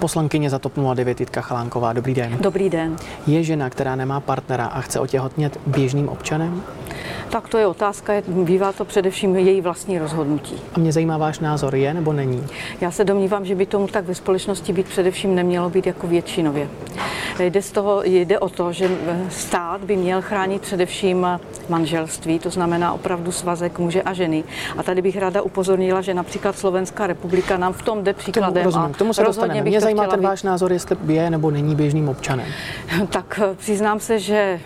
Poslankyně za TOP 09 Jitka Chalánková, dobrý den. Dobrý den. Je žena, která nemá partnera a chce otěhotnět, běžným občanem? Tak to je otázka, bývá to především její vlastní rozhodnutí. A mě zajímá váš názor, je nebo není? Já se domnívám, že by tomu tak ve společnosti být především nemělo být jako většinově. Jde o to, že stát by měl chránit především manželství, to znamená opravdu svazek muže a ženy. A tady bych ráda upozornila, že například Slovenská republika nám v tom jde příkladem. K tomu se dostaneme. Mě zajímá ten váš názor, jestli je nebo není běžným občanem. Tak přiznám se, že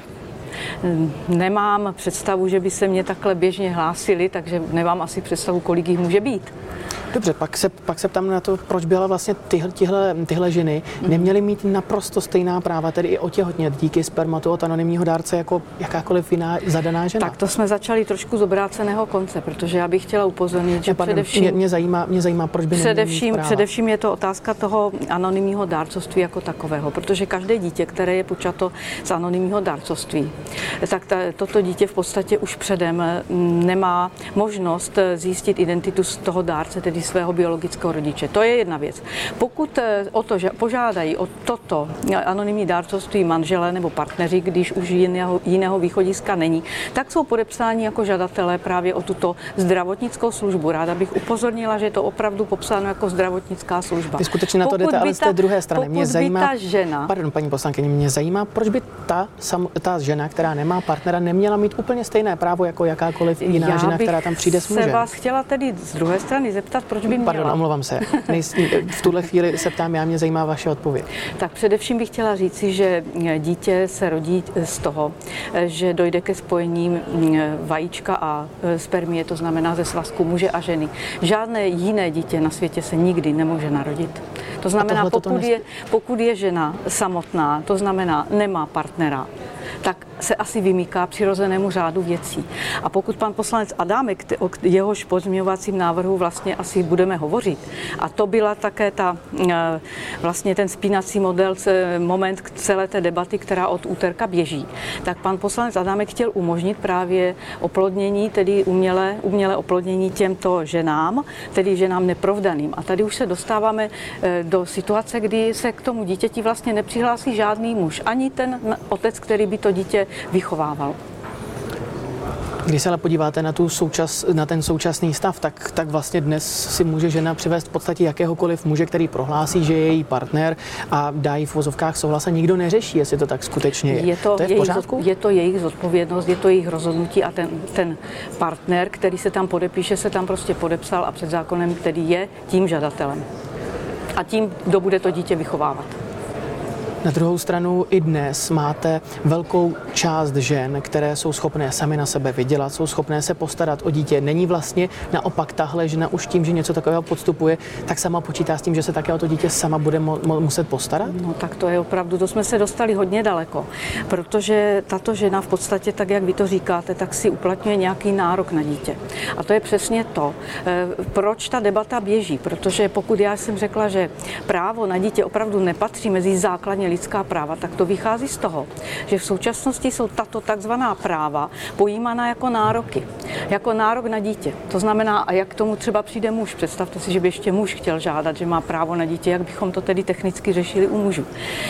nemám představu, že by se mě takhle běžně hlásili, takže nemám asi představu, kolik jich může být. Dobře, pak se ptám na to, proč byla vlastně tyhle ženy neměly mít naprosto stejná práva, tedy i otěhotnět díky spermatu od anonymního dárce jako jakákoliv jiná zadaná žena. Tak to jsme začali trošku z obráceného konce, protože já bych chtěla upozornit, že především mě zajímá, proč by neměly mít práva. Především je to otázka toho anonymního dárcovství jako takového, protože každé dítě, které je počato z anonymního dárcovství, tak toto dítě v podstatě už předem nemá možnost zjistit identitu z toho dárce, tedy svého biologického rodiče. To je jedna věc. Pokud o to, že požádají o toto anonymní dárcovství manželé nebo partneři, když už jiného východiska není, tak jsou podepsáni jako žadatelé právě o tuto zdravotnickou službu. Ráda bych upozornila, že je to opravdu popsáno jako zdravotnická služba. Vy skutečně na to jdete, ale z té druhé strany. Mě zajímá, žena, pardon, paní poslankyně, mě zajímá, proč by ta žena, která nemá partnera, neměla mít úplně stejné právo jako jakákoliv jiná žena, která tam přijde s mužem. Já bych se vás chtěla tedy z druhé strany zeptat, proč by měla? Pardon, omlouvám se. V tuhle chvíli se ptám, mě zajímá vaše odpověď. Tak především bych chtěla říci, že dítě se rodí z toho, že dojde ke spojení vajíčka a spermie, to znamená ze svazku muže a ženy. Žádné jiné dítě na světě se nikdy nemůže narodit. To znamená, pokud je žena samotná, to znamená nemá partnera, tak se asi vymýká přirozenému řádu věcí. A pokud pan poslanec Adámek, o jehož pozměňovacím návrhu vlastně asi budeme hovořit, a to byla také vlastně ten spínací moment k celé té debaty, která od úterka běží, tak pan poslanec Adámek chtěl umožnit právě oplodnění, tedy umělé oplodnění těmto ženám, tedy ženám neprovdaným. A tady už se dostáváme do situace, kdy se k tomu dítěti vlastně nepřihlásí žádný muž, ani ten otec, který by to dítě vychovával. Když se ale podíváte na ten současný stav, tak vlastně dnes si může žena přivést v podstatě jakéhokoliv muže, který prohlásí, že je její partner a dá jí v vozovkách souhlas a nikdo neřeší, jestli to tak skutečně je. To je v pořádku? Je to jejich zodpovědnost, je to jejich rozhodnutí a ten partner, který se tam podepíše, se tam prostě podepsal a před zákonem, který je tím žadatelem. A tím, kdo bude to dítě vychovávat. Na druhou stranu i dnes máte velkou část žen, které jsou schopné sami na sebe vydělat, jsou schopné se postarat o dítě. Není vlastně naopak tahle žena už tím, že něco takového podstupuje, tak sama počítá s tím, že se také o to dítě sama bude muset postarat? No tak to je opravdu, to jsme se dostali hodně daleko, protože tato žena v podstatě, tak jak vy to říkáte, tak si uplatňuje nějaký nárok na dítě. A to je přesně to, proč ta debata běží, protože pokud já jsem řekla, že právo na dítě opravdu nepatří mezi základní lidská práva, tak to vychází z toho, že v současnosti jsou tato takzvaná práva pojímána jako nároky, jako nárok na dítě. To znamená, a jak k tomu třeba přijde muž, představte si, že by ještě muž chtěl žádat, že má právo na dítě, jak bychom to tedy technicky řešili u mužů.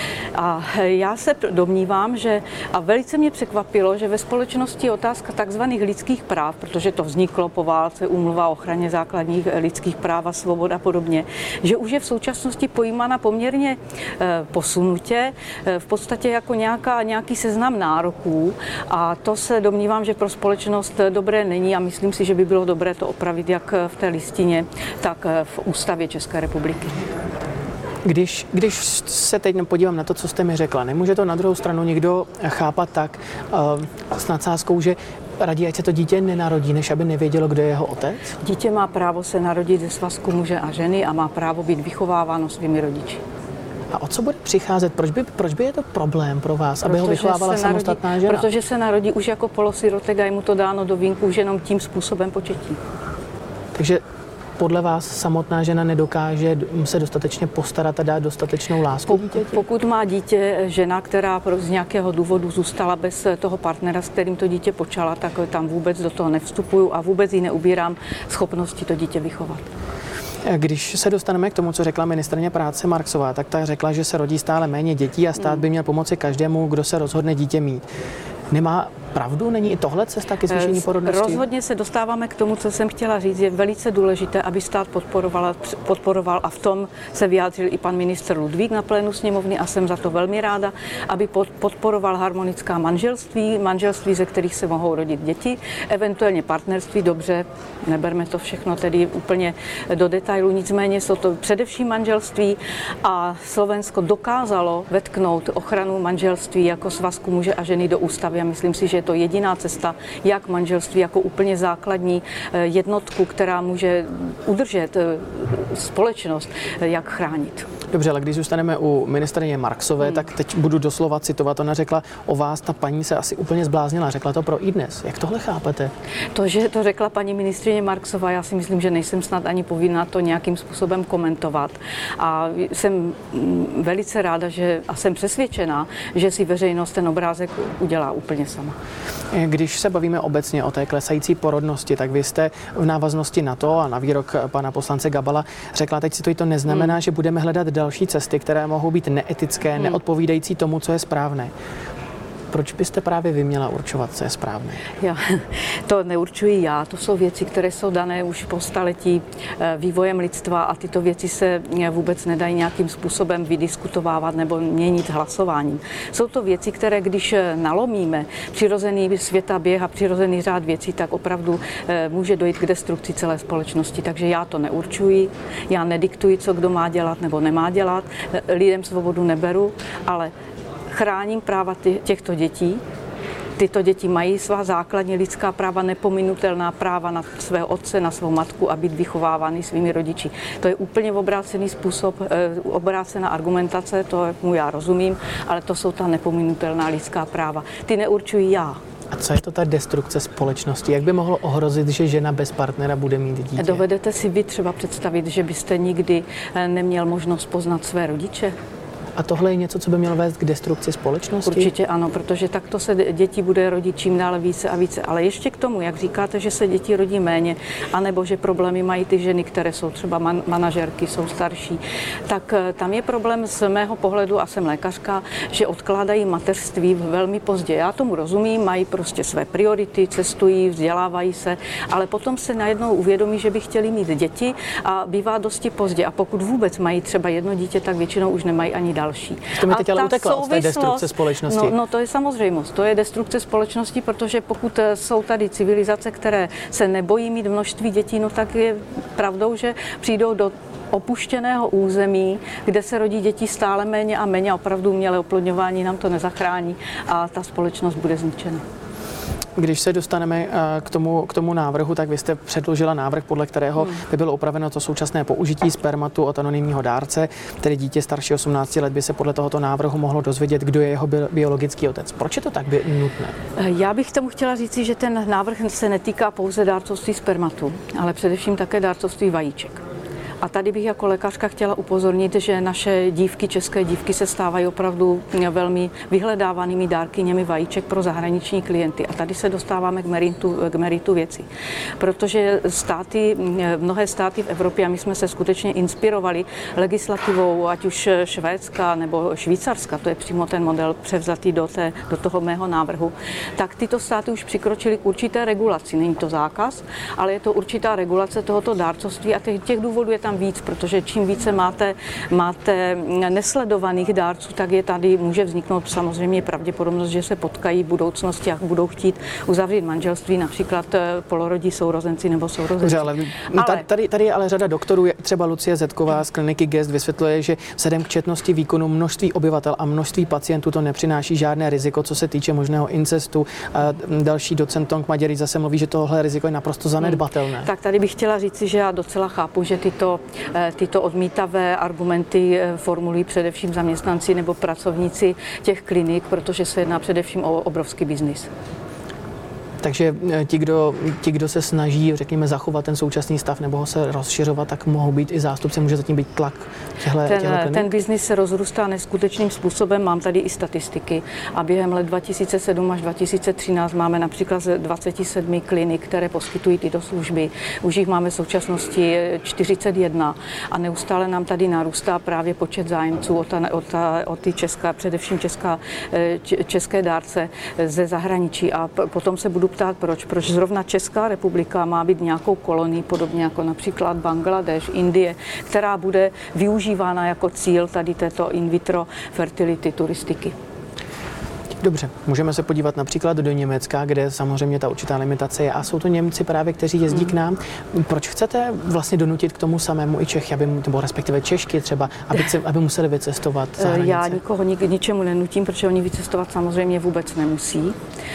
A já se domnívám, a velice mě překvapilo, že ve společnosti je otázka takzvaných lidských práv, protože to vzniklo po válce, úmluva o ochraně základních lidských práv a svobod a podobně, že už je v současnosti pojímána poměrně posunutě, v podstatě jako nějaký seznam nároků a to se domnívám, že pro společnost dobré není a myslím si, že by bylo dobré to opravit jak v té listině, tak v ústavě České republiky. Když se teď podívám na to, co jste mi řekla, nemůže to na druhou stranu někdo chápat tak s nadsázkou, že raději, ať se to dítě nenarodí, než aby nevědělo, kdo je jeho otec? Dítě má právo se narodit ze svazku muže a ženy a má právo být vychováváno svými rodiči. A o co bude přicházet? Proč by je to problém pro vás, aby ho vychovávala samostatná žena? Protože se narodí už jako polosirotek a je mu to dáno do vínku už jenom tím způsobem početí. Takže podle vás samotná žena nedokáže se dostatečně postarat a dát dostatečnou lásku dítěti? Pokud má dítě žena, která z nějakého důvodu zůstala bez toho partnera, s kterým to dítě počala, tak tam vůbec do toho nevstupuju a vůbec jí neubírám schopnosti to dítě vychovat. Když se dostaneme k tomu, co řekla ministryně práce Marksová, tak ta řekla, že se rodí stále méně dětí a stát by měl pomoci každému, kdo se rozhodne dítě mít. Nemá pravdu? Není i tohle cesta ke zvýšení porodnosti? Rozhodně se dostáváme k tomu, co jsem chtěla říct. Je velice důležité, aby stát podporoval a v tom se vyjádřil i pan ministr Ludvík na plénu sněmovny a jsem za to velmi ráda, aby podporoval harmonická manželství, ze kterých se mohou rodit děti, eventuálně partnerství, dobře, neberme to všechno tedy úplně do detailu, nicméně jsou to především manželství a Slovensko dokázalo vetknout ochranu manželství jako svazku muže a ženy do ústavy a myslím si, že je to jediná cesta, jak manželství jako úplně základní jednotku, která může udržet společnost, jak chránit. Dobře, ale když zůstaneme u ministryně Marksové, tak teď budu doslova citovat. Ona řekla o vás, ta paní se asi úplně zbláznila. Řekla to pro iDnes. Jak tohle chápete? To, že to řekla paní ministryně Marksová, já si myslím, že nejsem snad ani povinna to nějakým způsobem komentovat. A jsem velice ráda, a jsem přesvědčená, že si veřejnost ten obrázek udělá úplně sama. Když se bavíme obecně o té klesající porodnosti, tak vy jste v návaznosti na to a na výrok pana poslance Gabala řekla, teď si to neznamená, že budeme hledat další cesty, které mohou být neetické, neodpovídající tomu, co je správné. Proč byste právě vy měla určovat, co je správné? To neurčuji já, to jsou věci, které jsou dané už po staletí vývojem lidstva a tyto věci se vůbec nedají nějakým způsobem vydiskutovávat nebo měnit hlasováním. Jsou to věci, které když nalomíme přirozený světaběh a přirozený řád věcí, tak opravdu může dojít k destrukci celé společnosti. Takže já to neurčuji, já nediktuji, co kdo má dělat nebo nemá dělat, lidem svobodu neberu, ale chráním práva těchto dětí. Tyto děti mají svá základní lidská práva, nepominutelná práva na svého otce, na svou matku a být vychovávány svými rodiči. To je úplně obrácený způsob, obrácená argumentace, tomu já rozumím, ale to jsou ta nepominutelná lidská práva. Ty neurčuji já. A co je to ta destrukce společnosti? Jak by mohlo ohrozit, že žena bez partnera bude mít dítě? Dovedete si vy třeba představit, že byste nikdy neměl možnost poznat své rodiče? A tohle je něco, co by mělo vést k destrukci společnosti? Určitě ano, protože takto se děti bude rodit čím dále více a více. Ale ještě k tomu, jak říkáte, že se děti rodí méně, anebo že problémy mají ty ženy, které jsou třeba manažerky, jsou starší, tak tam je problém z mého pohledu, a jsem lékařka, že odkládají mateřství velmi pozdě. Já tomu rozumím, mají prostě své priority, cestují, vzdělávají se, ale potom se najednou uvědomí, že by chtěli mít děti a bývá dosti pozdě. A pokud vůbec mají třeba jedno dítě, tak většinou už nemají ani další. To mi teď ale uteklo od té destrukce společnosti. No to je samozřejmost. To je destrukce společnosti, protože pokud jsou tady civilizace, které se nebojí mít množství dětí, no tak je pravdou, že přijdou do opuštěného území, kde se rodí děti stále méně a méně. Opravdu umělé oplodňování nám to nezachrání a ta společnost bude zničena. Když se dostaneme k tomu návrhu, tak vy jste předložila návrh, podle kterého by bylo upraveno to současné použití spermatu od anonymního dárce, tedy dítě starší 18 let by se podle tohoto návrhu mohlo dozvědět, kdo je jeho biologický otec. Proč je to tak nutné? Já bych tomu chtěla říci, že ten návrh se netýká pouze dárcovství spermatu, ale především také dárcovství vajíček. A tady bych jako lékařka chtěla upozornit, že naše dívky, české dívky se stávají opravdu velmi vyhledávanými dárkyněmi vajíček pro zahraniční klienty. A tady se dostáváme k meritu věci. Protože mnohé státy v Evropě, a my jsme se skutečně inspirovali legislativou, ať už Švédska nebo Švýcarska, to je přímo ten model převzatý do toho mého návrhu, tak tyto státy už přikročily k určité regulaci. Není to zákaz, ale je to určitá regulace tohoto dárcovství a těch důvodů je tam víc, protože čím více máte nesledovaných dárců, tak může vzniknout samozřejmě pravděpodobnost, že se potkají v budoucnosti a budou chtít uzavřít manželství, například polorodí sourozenci nebo sourozenci. Tady je ale řada doktorů, třeba Lucie Zetková z kliniky Gest vysvětluje, že vzhledem k četnosti výkonu množství obyvatel a množství pacientů to nepřináší žádné riziko, co se týče možného incestu. Další docent Tong Maděry zase mluví, že tohle riziko je naprosto zanedbatelné. Tak tady bych chtěla říci, že já docela chápu, že tyto odmítavé argumenty formulují především zaměstnanci nebo pracovníci těch klinik, protože se jedná především o obrovský biznis. Takže ti, kdo se snaží, řekněme, zachovat ten současný stav nebo ho se rozšiřovat, tak mohou být i zástupci, může zatím být tlak těchto klinik? Ten biznis se rozrůstá neskutečným způsobem, mám tady i statistiky a během let 2007 až 2013 máme například z 27 klinik, které poskytují tyto služby. Už jich máme v současnosti 41 a neustále nám tady narůstá právě počet zájemců o ty především české dárce ze zahraničí. A potom se budu ptát, proč zrovna Česká republika má být nějakou kolonií, podobně jako například Bangladeš, Indie, která bude využívána jako cíl tady této in vitro fertility turistiky. Dobře, můžeme se podívat například do Německa, kde samozřejmě ta určitá limitace je a jsou to Němci právě, kteří jezdí k nám. Proč chcete vlastně donutit k tomu samému i Čechy, nebo respektive Češky třeba, aby museli vycestovat za hranice? Já nikoho ničemu nenutím, protože oni vycestovat samozřejmě vůbec nemusí.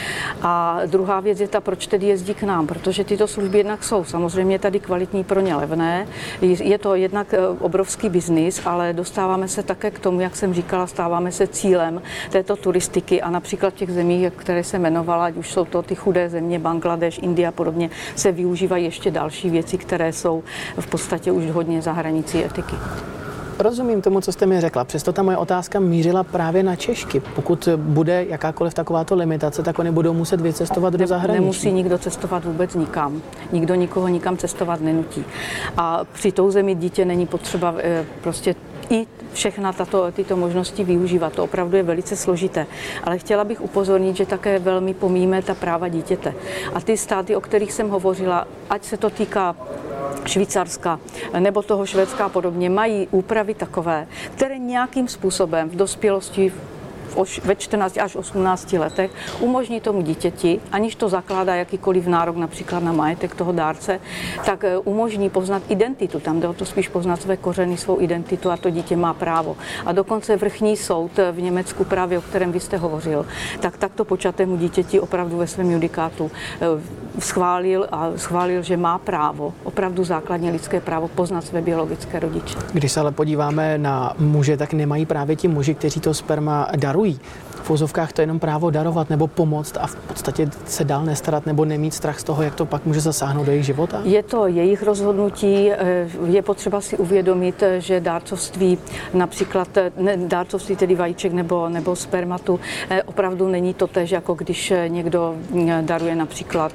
A druhá věc je ta, proč tedy jezdí k nám, protože tyto služby jednak jsou samozřejmě tady kvalitní, pro ně levné. Je to jednak obrovský biznis, ale dostáváme se také k tomu, jak jsem říkala, stáváme se cílem této turistiky a například v těch zemích, které se jmenovala, ať už jsou to ty chudé země, Bangladeš, Indie a podobně, se využívají ještě další věci, které jsou v podstatě už hodně za hranicí etiky. Rozumím tomu, co jste mi řekla. Přesto ta moje otázka mířila právě na Češky. Pokud bude jakákoliv takováto limitace, tak oni budou muset vycestovat do zahraničí. Nemusí nikdo cestovat vůbec nikam. Nikdo nikoho nikam cestovat nenutí. A při tou zemi dítě není potřeba prostě i všechna tyto možnosti využívat. To opravdu je velice složité. Ale chtěla bych upozornit, že také velmi pomíjíme ta práva dítěte. A ty státy, o kterých jsem hovořila, ať se to týká Švýcarska nebo toho Švédska a podobně, mají úpravy takové, které nějakým způsobem v dospělosti ve 14 až 18 letech umožní tomu dítěti, aniž to zakládá jakýkoliv nárok například na majetek toho dárce, tak umožní poznat identitu. Tam jde o to spíš poznat své kořeny, svou identitu a to dítě má právo. A dokonce vrchní soud v Německu, právě o kterém vy jste hovořil, tak takto počatému dítěti opravdu ve svém judikátu schválil, že má právo, opravdu základní lidské právo poznat své biologické rodiče. Když se ale podíváme na muže, tak nemají právě ti muži, kteří to sperma darují. V uvozovkách to jenom právo darovat nebo pomoct a v podstatě se dál nestarat nebo nemít strach z toho, jak to pak může zasáhnout do jejich života? Je to jejich rozhodnutí. Je potřeba si uvědomit, že dárcovství, například dárcovství tedy vajíček nebo spermatu, opravdu není totéž, jako když někdo daruje například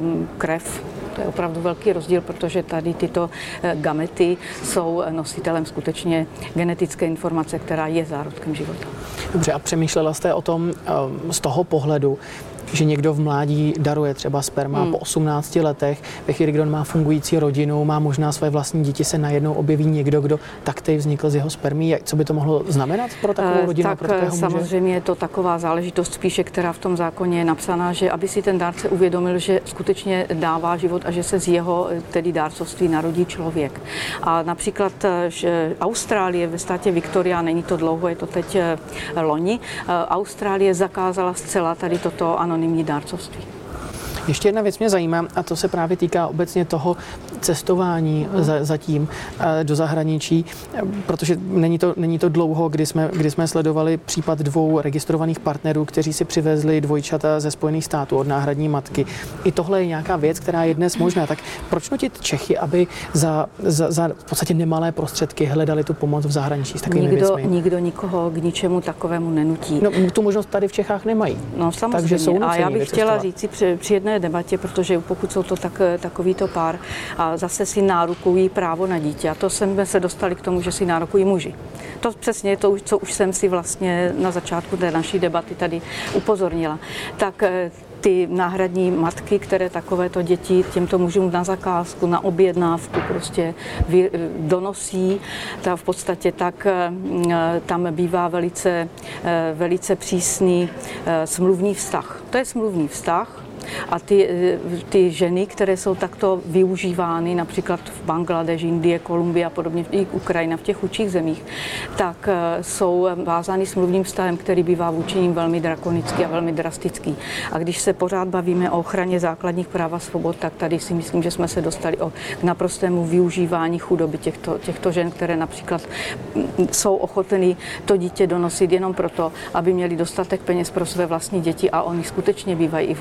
krev. To je opravdu velký rozdíl, protože tady tyto gamety jsou nositelem skutečně genetické informace, která je zárodkem života. Dobře, a přemýšlela jste o tom z toho pohledu, že někdo v mládí daruje třeba sperma po 18 letech, ve chvíli, kdy on má fungující rodinu, má možná své vlastní děti, se najednou objeví někdo, kdo taktéž vznikl z jeho spermí. Co by to mohlo znamenat pro takovou rodinu? Tak pro takového muže? samozřejmě je to taková záležitost spíše, která v tom zákoně je napsaná, že aby si ten dárce uvědomil, že skutečně dává život a že se z jeho tedy dárcovství narodí člověk. A například Austrálie ve státě Victoria, není to dlouho, je to teď loni, Austrálie zakázala zcela tady toto anonymní dárcovství. Ještě jedna věc mě zajímá a to se právě týká obecně toho cestování zatím do zahraničí, protože není to dlouho, kdy jsme sledovali případ 2 registrovaných partnerů, kteří si přivezli dvojčata ze Spojených států od náhradní matky. I tohle je nějaká věc, která je dnes možná. Tak proč nutit Čechy, aby za v podstatě nemalé prostředky hledali tu pomoc v zahraničí s takovými věcmi? Nikdo nikoho k ničemu takovému nenutí. No, tu možnost tady v Čechách nemají. No samozřejmě. Takže jsou a já bych chtěla říct při jedné debatě, protože pokud jsou to takovýto pár a zase si nárokují právo na dítě. A to jsme se dostali k tomu, že si nárokují muži. To přesně je to, co už jsem si vlastně na začátku té naší debaty tady upozornila. Tak ty náhradní matky, které takovéto děti těmto mužům na zakázku, na objednávku prostě donosí, tak v podstatě tak tam bývá velice přísný smluvní vztah. To je smluvní vztah. A ty ženy, které jsou takto využívány, například v Bangladeši, Indie, Kolumbie a podobně, i Ukrajina, v těch chudších zemích, tak jsou vázány smluvním vztahem, který bývá vůči nim velmi drakonický a velmi drastický. A když se pořád bavíme o ochraně základních práv a svobod, tak tady si myslím, že jsme se dostali k naprostému využívání chudoby těchto žen, které například jsou ochotny to dítě donosit jenom proto, aby měli dostatek peněz pro své vlastní děti a oni skutečně bývají i v ohrožení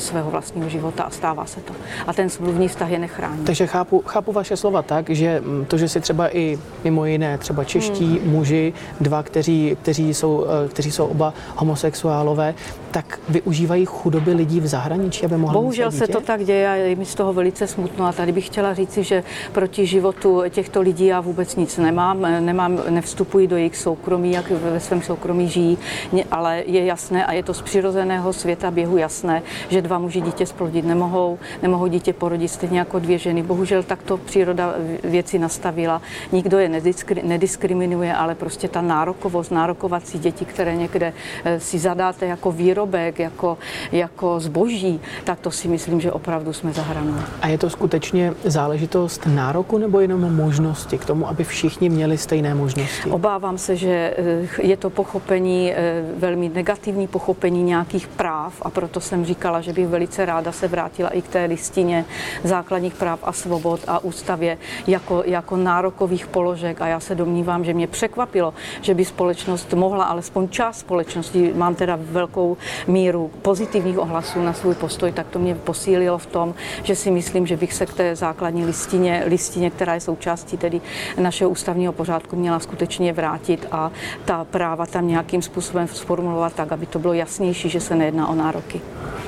svého vlastního života a stává se to. A ten smluvní vztah je nechrání. Takže chápu vaše slova tak, že to, že si třeba i mimo jiné třeba čeští muži, dva, kteří jsou oba homosexuálové, tak využívají chudoby lidí v zahraničí, aby mohli Bohužel se to tak děje a je mi z toho velice smutno. A tady bych chtěla říci, že proti životu těchto lidí já vůbec nic nemám, nevstupuji do jejich soukromí, jak ve svém soukromí žijí, ale je jasné a je to z přirozeného světa běhu jasné, že dva muži dítě splodit nemohou dítě porodit stejně jako dvě ženy. Bohužel takto příroda věci nastavila. Nikdo je nediskriminuje, ale prostě ta nárokovací děti, které někde si zadáte jako výrobek, jako zboží, tak to si myslím, že opravdu jsme za hranou. A je to skutečně záležitost nároku nebo jenom možnosti k tomu, aby všichni měli stejné možnosti? Obávám se, že je to pochopení, velmi negativní pochopení nějakých práv a proto jsem říkala, že bych velice ráda se vrátila i k té listině základních práv a svobod a ústavě jako nárokových položek a já se domnívám, že mě překvapilo, že by společnost mohla, alespoň část společnosti, mám teda velkou míru pozitivních ohlasů na svůj postoj, tak to mě posílilo v tom, že si myslím, že bych se k té základní listině, která je součástí tedy našeho ústavního pořádku, měla skutečně vrátit a ta práva tam nějakým způsobem sformulovat tak, aby to bylo jasnější, že se nejedná o nároky.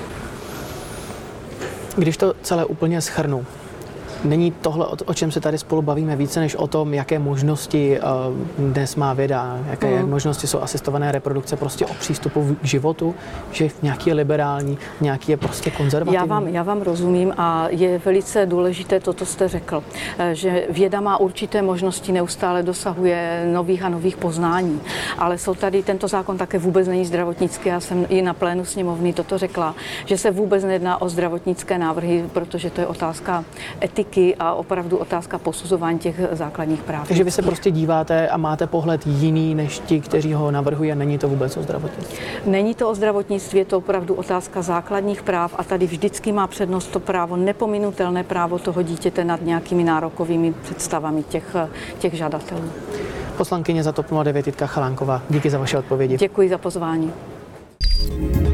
Když to celé úplně shrnu, není tohle, o čem se tady spolu bavíme, více než o tom, jaké možnosti dnes má věda, jaké možnosti jsou asistované reprodukce, prostě o přístupu k životu, že nějaký je liberální, nějaký je prostě konzervativní? Já vám rozumím a je velice důležité to, co jste řekl, že věda má určité možnosti, neustále dosahuje nových a nových poznání, ale jsou tady, tento zákon také vůbec není zdravotnický, já jsem i na plénu sněmovny toto řekla, že se vůbec nejedná o zdravotnické návrhy, protože to je otázka etiky a opravdu otázka posuzování těch základních práv. Takže vy se prostě díváte a máte pohled jiný než ti, kteří ho navrhují a není to vůbec o zdravotnictví? Není to o zdravotnictví, je to opravdu otázka základních práv a tady vždycky má přednost to právo, nepominutelné právo toho dítěte nad nějakými nárokovými představami těch žadatelů. Poslankyně za TOP 09 Jitka Chalánková, díky za vaše odpovědi. Děkuji za pozvání.